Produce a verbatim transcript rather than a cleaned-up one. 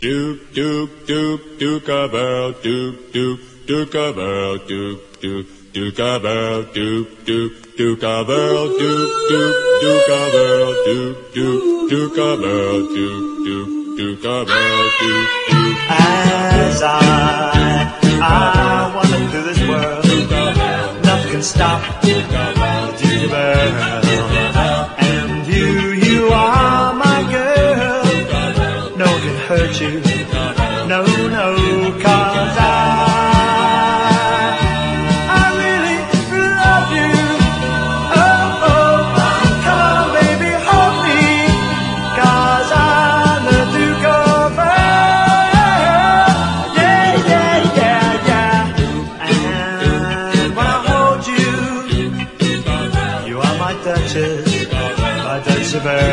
Duke, Duke, Duke, Duke-a-bell, Duke, Duke, Duke-a-bell, Duke, Duke, Duke-a-bell, Duke, Duke, Duke-a-bell, Duke, Duke, Duke-a-bell, Duke, Duke, Duke-a-bell, Duke, Duke, Duke-a-bell, Duke, Duke. As I, I wander through this world, nothing can stop Duke-a-bell. And you, you are my girl, no one can hurt you, no, no, 'cause I my Duchess, my Duchess.